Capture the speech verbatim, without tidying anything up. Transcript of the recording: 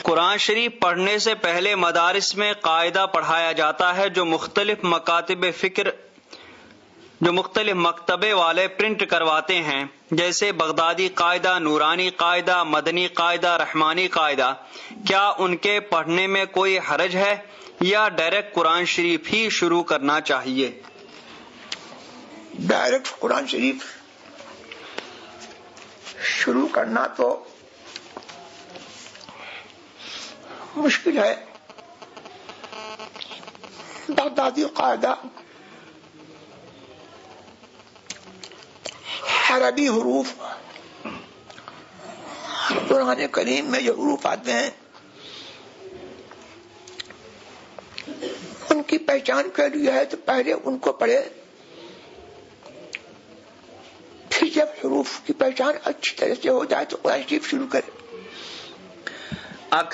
قرآن شریف پڑھنے سے پہلے مدارس میں قاعدہ پڑھایا جاتا ہے جو مختلف مکاتب فکر جو مختلف مکتبے والے پرنٹ کرواتے ہیں، جیسے بغدادی قاعدہ، نورانی قاعدہ، مدنی قاعدہ، رحمانی قاعدہ۔ کیا ان کے پڑھنے میں کوئی حرج ہے یا ڈائریکٹ قرآن شریف ہی شروع کرنا چاہیے؟ ڈائریکٹ قرآن شریف شروع کرنا تو مشکل ہے۔ بغدادی قاعدہ عربی حروف، قرآن کریم میں جو حروف آتے ہیں ان کی پہچان کے لیے ہے تو پہلے ان کو پڑھے، پھر جب حروف کی پہچان اچھی طرح سے ہو جائے تو قرآن شریف شروع کرے۔